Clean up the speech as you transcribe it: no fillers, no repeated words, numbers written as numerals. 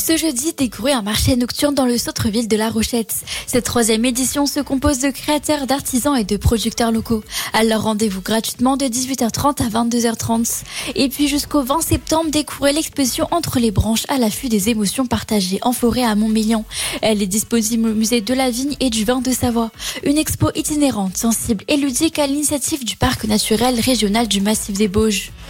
Ce jeudi, découvrez un marché nocturne dans le centre-ville de La Rochette. Cette 3e édition se compose de créateurs, d'artisans et de producteurs locaux. Alors rendez-vous gratuitement de 18h30 à 22h30. Et puis jusqu'au 20 septembre, découvrez l'exposition Entre les branches à l'affût des émotions partagées en forêt à Montmélian. Elle est disponible au musée de la Vigne et du Vin de Savoie. Une expo itinérante, sensible et ludique à l'initiative du Parc naturel régional du Massif des Bauges.